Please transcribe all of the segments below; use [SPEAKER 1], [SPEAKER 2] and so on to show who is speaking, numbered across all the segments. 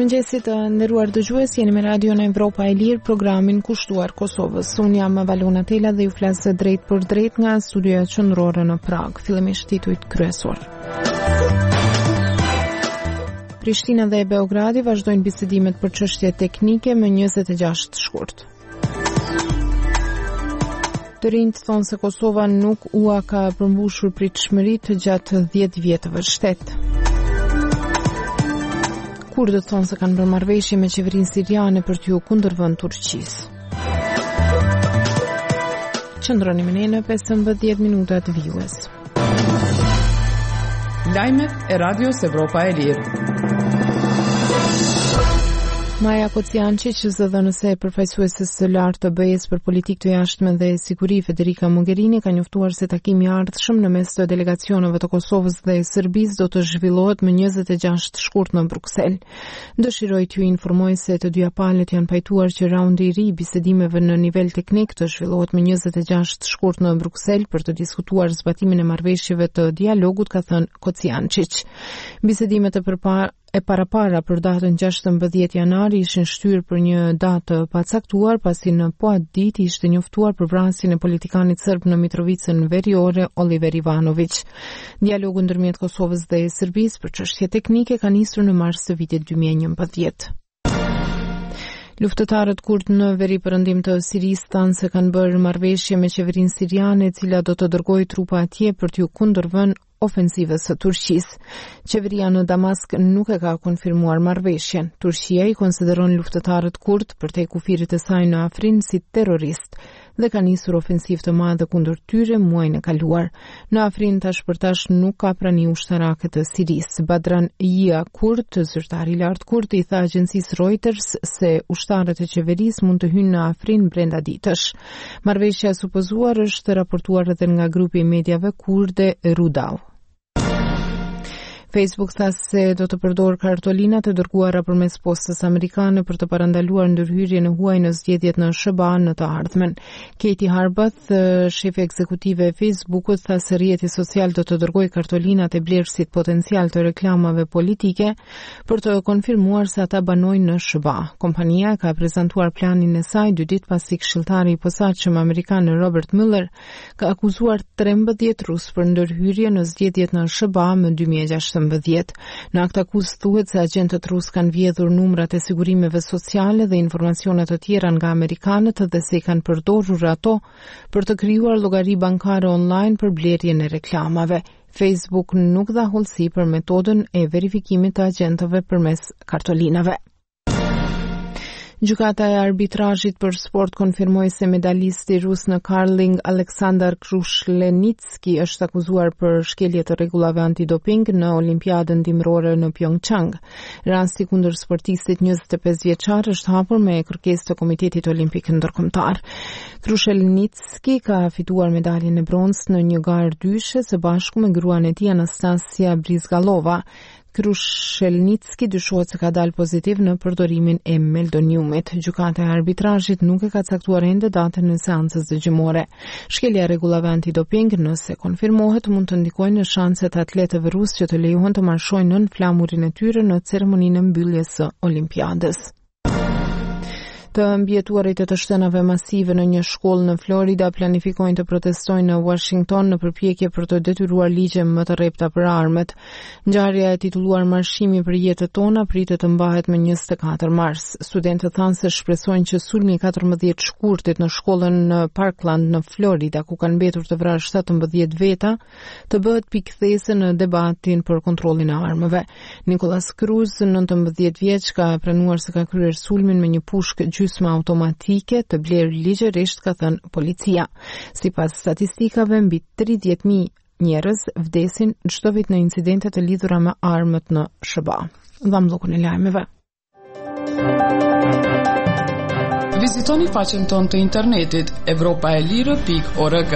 [SPEAKER 1] Mirëmëngjesit të nderuar dëgjues, jeni me Radio në Evropa e Lirë, programin kushtuar Kosovës. Unë jam Valona Tela dhe ju flas drejt për drejt nga studioja qendrore në Prag. Fillimisht titujt kryesor. Prishtina dhe Beogradi vazhdojnë bisedimet për çështje teknike më 26 shkurt. Të rinjt thonë se Kosova nuk ua ka përmbushur pritshmëritë gjatë 10 vjetëve shtet. Kurdët thonë se kanë bërë marrëveshje me qeverinë siriane për t'u kundërvënë Turqisë. Qëndroni me ne në 15 minuta të vijues.
[SPEAKER 2] Lajmet e Radios Evropa e Lirë.
[SPEAKER 1] Maja Kociančić, zëdhënëse e përfaqësueses së lartë të BE-s për politikë të jashtme dhe siguri Federica Mogherini ka njoftuar se takimi i ardhshëm në mes të delegacioneve të Kosovës dhe Serbisë do të zhvillohet më 26 shkurt në Bruksel. Dëshiroj t'ju informoj se të dyja palët janë pajtuar që raundi i ri i bisedimeve në nivel teknik të zhvillohet më 26 shkurt në Bruksel për të diskutuar zbatimin e marrëveshjeve të dialogut, ka thënë Kociančić. Bisedimet e parapara për datën 16 janari ishin shtyrë për një datë pacaktuar, pasi në po atë ditë ishte njoftuar për vrasjen e politikanit serb në Mitrovicën Veriore, Oliver Ivanović. Dialogu ndërmjet Kosovës dhe Serbisë për çështje teknike ka nisur në mars të vitit 2011. Luftëtarët kurd në veri perëndim të Sirisë thanë se kanë bërë marrëveshje me qeverinë siriane, e cila do të dërgojë trupa atje për t'u kundërvënë ofensivës së Turqisë. Qeveria në Damask nuk e ka konfirmuar marrëveshjen. Turqia i konsideron luftëtarët kurd përtej kufirit të saj në Afrin si terrorist dhe ka nisur ofensivë të madhe kundër tyre muajin e kaluar. Në Afrin tash për tash nuk ka prani ushtarake të Sirisë. Badran Jia Kurd, zyrtari i lartë kurd, i tha agjencisë Reuters se ushtarët e qeverisë mund të hyjnë në Afrin brenda ditësh. Marrëveshja e supozuar është raportuar edhe nga grupi i mediave kurde Rudau. Facebook tha se do të përdor kartolinat e dërguara përmes postës amerikane për të parandaluar ndërhyrjen e huaj në zgjedhjet në SBA në të ardhmen. Katie Harbath, shefi ekzekutive e Facebookut, tha se rrjeti social do të dërgojë kartolinat e blerësit potencial të reklamave politike për të konfirmuar se ata banojnë në SBA. Kompania ka prezantuar planin e saj 2 ditë pasi këshilltari i posaçëm amerikan Robert Mueller ka akuzuar 13 rus për ndërhyrje në zgjedhjet në SBA më 2016. Në akt akuzë thuhet se agentët rusë kanë vjedhur numrat e sigurimeve sociale dhe informacione të tjera nga amerikanët dhe se i kanë përdorur ato për të krijuar llogari bankare online për blerjen e reklamave. Facebook nuk dha hollësi për metodën e verifikimit të agentëve përmes kartolinave. Gjykata e arbitrazhit për sport konfirmoi se medalisti rus në curling Aleksandar Krushelnitski është akuzuar për shkelje të rregullave antidoping në Olimpiadën dimrore në Pyeongchang. Rasti kundër sportistit 25 vjeçar është hapur me kërkesë të Komitetit Olimpik Ndërkombëtar. Krushelnitski ka fituar medaljen e bronzë në një garë dyshe së bashku me gruan e tij Anastasia Brizgalova. Krushelnitski dyshohet se ka dalë pozitiv në përdorimin e meldoniumit. Gjykata e arbitrazhit nuk e ka caktuar ende datën e seancës dëgjimore. Shkelja e rregullave antidoping, nëse konfirmohet, mund të ndikojë në shanset e atletëve rusë që të lejohen të marshojnë nën flamurin e tyre në ceremoninë e mbylljes së Olimpiadës. Të mbjetuarit e të shtënave masive në një shkollë në Florida planifikojnë të protestojnë në Washington në përpjekje për të detyruar ligje më të rrepta për armët. Ngjarja e titulluar Marshimi për jetët tona pritet të mbahet më 24 mars. Studentët thanë se shpresojnë që sulmi 14 shkurtit në shkollën në Parkland në Florida, ku kanë mbetur të vrarë 17 veta, të bëhet pikëthese në debatin për kontrollin e armëve. Nicholas Cruz, 19 vjeç, ka pranuar se ka kryer sulmin me një pushkë gjysmë automatike të blerë ligjërisht, ka thënë policia. Sipas statistikave, mbi 30.000 njerëz vdesin çdo vit në incidente të lidhura me armët në SBA. Dham bllokun e lajmeve.
[SPEAKER 2] Vizitoni faqen tonë të internetit evropaelire.org.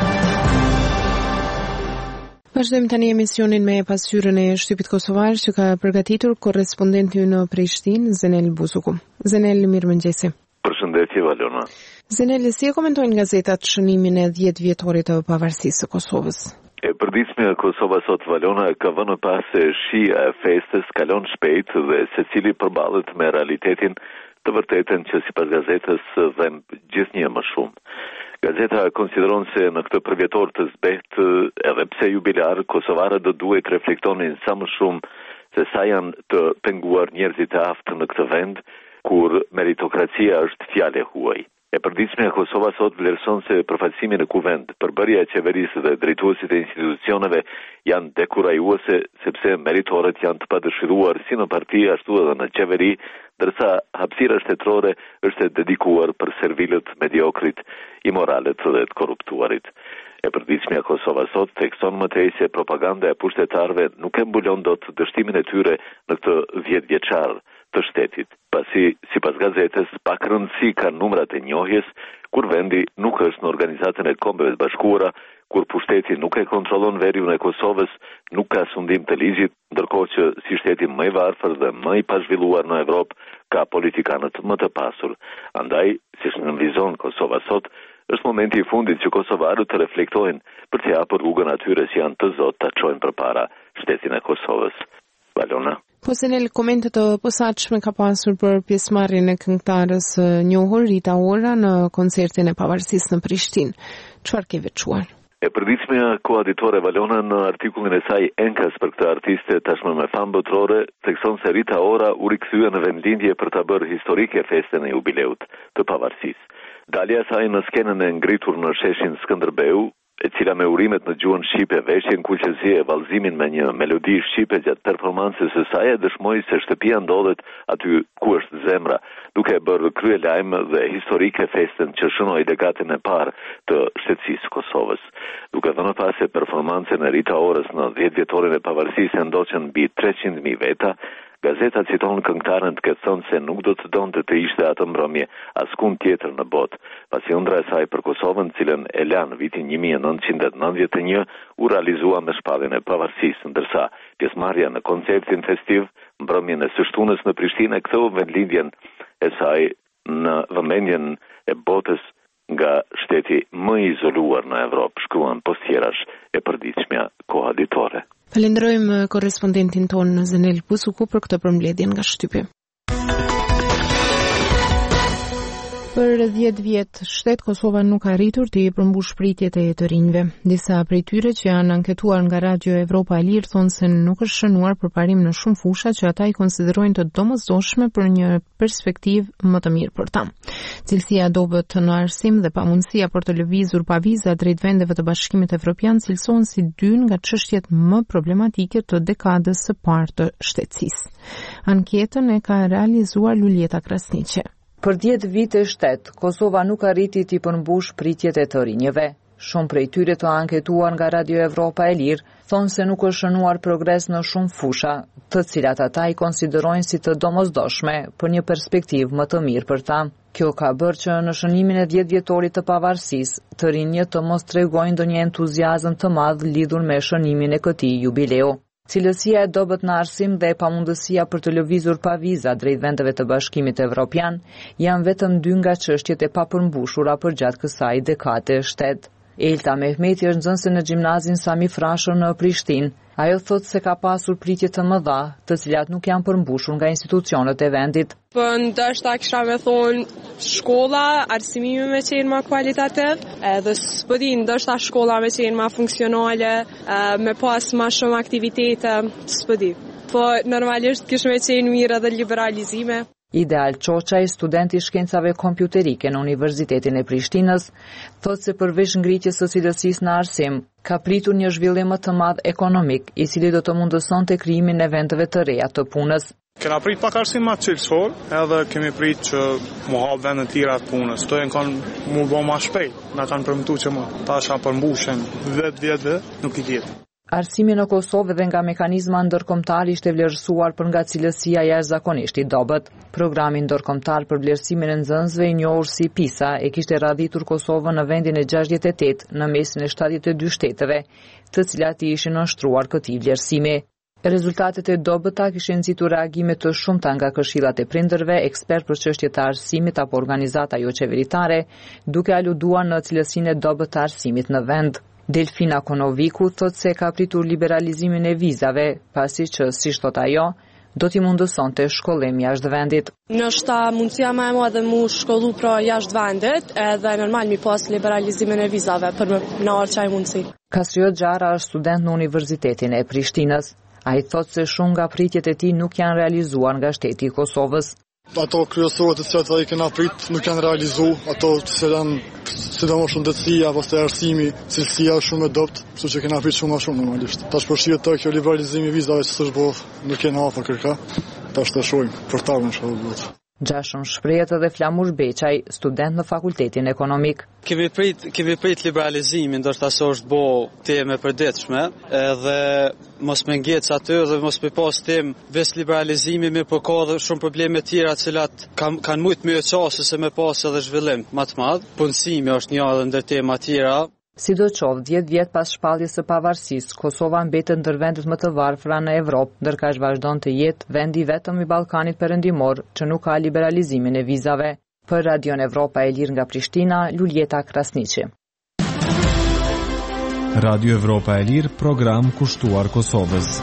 [SPEAKER 1] Vazhdojmë tani emisionin me pasqyrën e shtypit kosovar që ka përgatitur korrespondenti në Prishtinë, Zenel Buzuku. Zenel, mirëmëngjesi.
[SPEAKER 3] Përshëndetje, Valona.
[SPEAKER 1] Zenel, si e komentojnë gazetat shënimin e 10 vjetorit të pavarësisë së Kosovës?
[SPEAKER 3] E përditshmja e Kosovës sot Valona ka vënë pas se shija e festës kalon shpejt dhe secili përballet me realitetin të vërtetën që sipas gazetës vëm gjithnjë më shumë. Gazeta konsideron se në këtë përvjetor të zbehtë, edhe pse jubilar, kosovarët do duhet reflektonin sa më shumë se sa janë të penguar njerëzit e aftë në këtë vend, kur meritokracia është fjalë e huaj. E përditshmja e Kosovës sot vlerëson se përfaqësimi në kuvend, përbërja e qeverisë dhe drejtuesit e institucioneve janë dekurajuese sepse meritorët janë të padëshiruar si në parti ashtu edhe në qeveri, ndërsa hapësira shtetërore është e dedikuar për servilët mediokrit, imoralët dhe të korruptuarit. E përditshmja e Kosovës sot thekson më tej se propaganda e pushtetarëve nuk e mbulon dot dështimin e tyre në këtë 10 vjeçar të shtetit, pasi sipas gazetës pak rëndësi kanë numrat e njohjes, kur vendi nuk është në Organizatën e Kombeve të Bashkuara, kur pushteti nuk e kontrollon veriun e Kosovës, nuk ka sundim të ligjit, ndërkohë që si shteti më i varfër dhe më i pazhvilluar në Evropë ka politikanët më të pasur. Andaj, siç nënvizon Kosova sot, është momenti i fundit që kosovarët të reflektojnë për të hapur rrugën atyre që janë të zotë ta çojnë përpara shtetin e Kosovës. Valona.
[SPEAKER 1] Po se në komente të posaçme ka pasur për pjesëmarrjen e këngëtarës njohur Rita Ora në koncertin e pavarësisë në Prishtinë. Çfarë ke veçuar?
[SPEAKER 3] E përditshmja koaditore Valona në artikullin e saj Enkas për këtë artiste tashmë me famë botërore thekson se Rita Ora u rikthye në vendlindje për ta bërë historike festën e jubileut të pavarësisë. Dalja e saj në skenën e ngritur në sheshin Skënderbeu, e cila me urimet në gjuhën shqipe, veshjen kuqezi e vallëzimin me një melodi shqipe gjatë performancës së saj e dëshmoi se shtëpia ndodhet aty ku është zemra, duke bërë krye lajm dhe historike festën që shënoi dekadën e parë të shtetësisë Kosovës. Duke dhënë pas se performancën e Rita Orës në 10 vjetorin e pavarësisë ndoqën mbi 300.000 veta, gazeta citon këngëtaren të ketë thënë se nuk do të donte të ishte atë mbrëmje askund tjetër në botë, pasi ëndra e saj për Kosovën, cilën e la në vitin 1991, u realizua me shpalljen e pavarësisë, ndërsa pjesëmarrja në koncertin festiv, mbrëmjen e së shtunës në Prishtinë ktheu vendlindjen e saj në vëmendjen e botës nga shteti më i izoluar në Evropë, shkruan postjerash e përditshmja koaditore.
[SPEAKER 1] Falenderojmë korrespondentin tonë Zenel Busuku për këtë përmbledhje nga shtypi. Për 10 vjet, shtet Kosova nuk ka arritur të përmbush pritjet e të rinjve. Disa prej tyre që janë anketuar nga Radio Evropa e Lirë thonë se nuk është shënuar përparim në shumë fusha që ata i konsiderojnë të domosdoshme për një perspektivë më të mirë për ta. Cilësia dobët në arsim dhe pamundësia për të lëvizur pa viza drejt vendeve të Bashkimit Evropian cilësohen si dy nga çështjet më problematike të dekadës së parë të shtetësisë. Anketën e ka realizuar Luljeta Krasniqe.
[SPEAKER 4] Për 10 vite shtet, Kosova nuk arriti t'i përmbush pritjet e të rinjeve. Shumë prej tyre të anketuar nga Radio Evropa e Lirë thonë se nuk është shënuar progres në shumë fusha, të cilat ata i konsiderojnë si të domosdoshme për një perspektivë më të mirë për ta. Kjo ka bërë që në shënimin e 10 vjetorit të pavarësisë, të rinjët të mos tregojnë ndonjë entuziazëm të madh lidhur me shënimin e këtij jubileu. Cilësia e dobët në arsim dhe pamundësia për të lëvizur pa viza drejt vendeve të Bashkimit Evropian janë vetëm 2 nga çështjet e papërmbushura përgjatë kësaj dekade shtet. Elta Mehmeti është nxënëse në gjimnazin Sami Frashër në Prishtinë. Ajo thotë se ka pasur pritje të mëdha, të cilat nuk janë përmbushur nga institucionet e vendit.
[SPEAKER 5] Po ndoshta kisha me thonë shkolla, arsimimi me qenë më kualitativ, edhe s'po di, ndoshta shkolla me qenë më funksionale, me pas më shumë aktivitete, s'po di. Po normalisht kishte me qenë mirë edhe liberalizime.
[SPEAKER 4] Ideal Çoçaj, student i shkencave kompjuterike në Universitetin e Prishtinës, thotë se përveç ngritjes së cilësisë në arsim, ka pritur një zhvillim më të madh ekonomik, i cili do të mundësonte krijimin e vendeve të reja të punës.
[SPEAKER 6] Kena prit pak arsim më cilësor, edhe kemi prit që mu hap vende të tjera të punës. To janë kanë mu bë më shpejt, na kanë premtuar që më tasha përmbushen 10 vjetë, nuk i vjet.
[SPEAKER 4] Arsimi në Kosovë dhe nga mekanizma ndërkombëtar ishte vlerësuar për nga cilësia jashtëzakonisht i dobët. Programi ndërkombëtar për vlerësimin e nxënësve i njohur si PISA e kishte radhitur Kosovën në vendin e 68 në mesin e 72 shteteve, të cilat i ishin nënshtruar këtij vlerësimi. Rezultatet e dobëta kishin nxitur reagime të shumta nga këshillat e prindërve, ekspert për çështje të arsimit apo organizata jo qeveritare, duke aluduar në cilësinë e dobët të arsimit në vend. Delfina Konoviku thot se ka pritur liberalizimin e vizave, pasi që, si thot ajo, do t'i mundësonte shkollim jashtë vendit.
[SPEAKER 5] Nështë mundësia më e madhe mu shkollu pra jashtë vendit, edhe normal mi pas liberalizimin e vizave për në arë qaj mundësi.
[SPEAKER 4] Kasrio Gjara është student në Universitetin e Prishtinës. A i thot se shumë nga pritjet e tij nuk janë realizuar nga shteti i Kosovës.
[SPEAKER 7] Ato kryesorët të cilat ai kena prit nuk janë realizuar, ato që janë sidomos shëndetësia, pastaj arsimi, cilësia është shumë e dobët, kështu që kena prit shumë më shumë normalisht. Tash përshihet të kjo liberalizimi i vizave që s'është bërë, nuk kena hapa kërka. Tash të shohim për ta inshallah.
[SPEAKER 4] Gjashëm shprehet edhe Flamur Beçaj, student në Fakultetin Ekonomik.
[SPEAKER 8] Kemi prit liberalizimin, ndoshta se është bo temë e përditshme, edhe mos me ngec aty dhe mos me pas temë veç liberalizimi, mirë po ka edhe shumë probleme tjera cilat kanë shumë më çështje se me pas edhe zhvillim më të madh. Punësimi është një ndër tema tjera.
[SPEAKER 4] Sidoqoftë, 10 vjet pas shpalljes së pavarësisë, Kosova mbetet ndër vendet më të varfra në Evropë, ndërka vazhdon të jetë vendi vetëm i Ballkanit Perëndimor që nuk ka liberalizimin e vizave. Për Radion Evropa e Lirë nga Prishtina, Luljeta Krasniqi.
[SPEAKER 9] Radio Evropa e Lirë, program kushtuar Kosovës.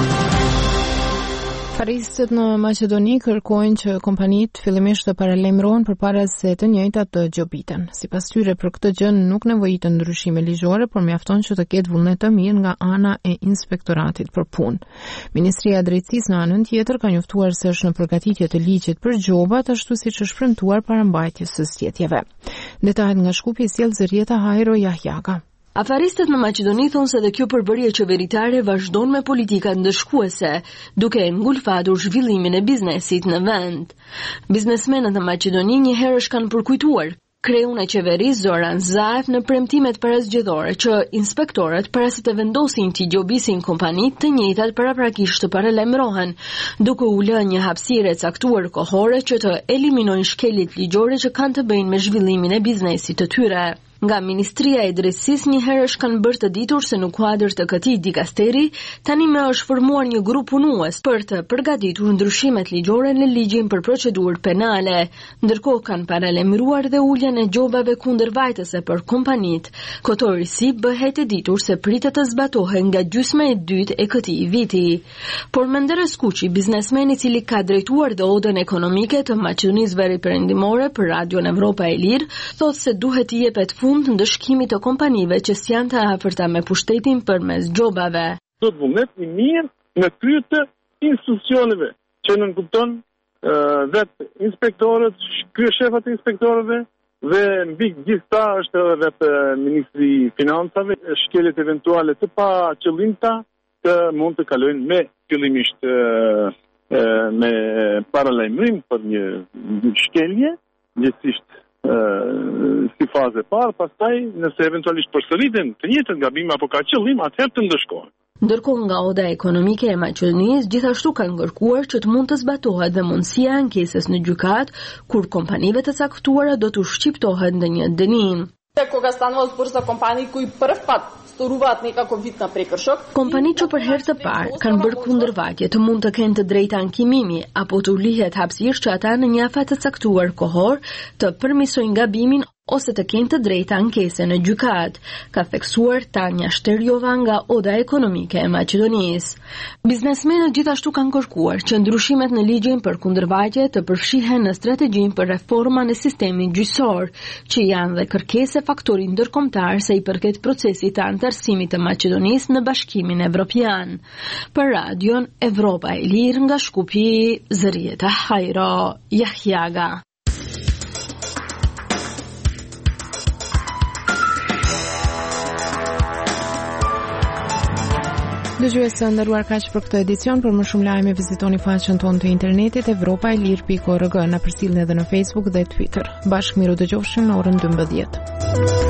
[SPEAKER 1] Faristët në Maqedoni kërkojnë që kompanitë fillimisht të paralajmërohen përpara se të njëjtat të gjobiten. Sipas tyre, për këtë gjë nuk nevojiten ndryshime ligjore, por mjafton që të ketë vullnet të mirë nga ana e Inspektoratit për Punë. Ministria e Drejtësisë në anën tjetër ka njoftuar se është në përgatitje të ligjit për gjobat, ashtu siç është premtuar parambajtjes së zgjedhjeve. Detajet nga Shkupi sjell Zërieta Hajro Jahjaga.
[SPEAKER 10] Afaristët në Maqedoni thonë se dhe kjo përbërje qeveritare vazhdon me politika ndëshkuese, duke ngulfatur zhvillimin e biznesit në vend. Biznesmenët në Maqedoni njëherësh kanë përkujtuar kreun e qeverisë Zoran Zaev në premtimet parazgjedhore që inspektorët para se të vendosin t'i gjobisin kompanitë të njëjtat paraprakisht të paralajmërohen, duke u lënë një hapësirë e caktuar kohore që të eliminojnë shkeljet ligjore që kanë të bëjnë me zhvillimin e biznesit të tyre. Nga Ministria e Drejtësisë njëherësh kanë bërë të ditur se në kuadër të këtij dikasteri tani më është formuar një grup punues për të përgatitur ndryshimet ligjore në ligjin për procedurë penale, ndërkohë kanë paralajmëruar dhe uljen e gjobave kundër vajtëse për kompanitë. Këto risi bëhet e ditur se pritet të zbatohen nga gjysma e dytë e këtij viti. Por Menderes Kuçi, biznesmeni i cili ka drejtuar dhe odën ekonomike të Maqedonisë Veriperëndimore për Radion Evropa e Lirë, thotë se duhet të jepet fund ndëshkimit të kompanive që s'janë të afërta me pushtetin përmes gjobave.
[SPEAKER 11] Do të vullnet i mirë në krye të institucioneve që nënkupton vetë inspektorët, kryeshefat e inspektorëve dhe mbi gjithta është edhe vetë ministri i financave, shkeljet eventuale të pa qëllimta të mund të kalojnë me fillimisht me paralajmërim për një shkelje, gjithsesi si fazë e parë, pastaj nëse eventualisht përsëriten të njëjtët gabime apo ka qëllim, atëherë të ndëshkohen.
[SPEAKER 10] Ndërkohë nga Oda Ekonomike e Maqedonisë gjithashtu kanë kërkuar që të mund të zbatohet dhe mundësia e ankesës në gjykat, kur kompanive të caktuara do të shqiptohen në një dënim.
[SPEAKER 12] Кога станува збор за компании кои прв пат сторуваат некако вид на прекршок.
[SPEAKER 10] Kompani që për herë të parë kanë bërë kundërvajtje të mund të kenë të drejtë ankimimi apo të ulihet hapësirë që ata në një afat të caktuar kohor të përmirësojnë gabimin ose të kenë të drejtë ankese në gjykat, ka theksuar Tanja Shterjova nga Oda Ekonomike e Maqedonisë. Biznesmenët gjithashtu kanë kërkuar që ndryshimet në ligjin për kundërvajtje të përfshihen në strategjinë për reformën e sistemit gjyqësor, që janë dhe kërkesë faktori ndërkombëtar se i përket procesit të antarësimit të Maqedonisë në Bashkimin Evropian. Për Radion Evropa e Lirë nga Shkupi, Zërieta Hajro Jahjaga.
[SPEAKER 1] Dëgjues të nderuar, kaq për këtë edicion. Për më shumë lajme vizitoni faqen tonë të internetit evropaelir.org, na përcjellni edhe në Facebook dhe Twitter. Bashkë miru dëgjofshim në orën 12.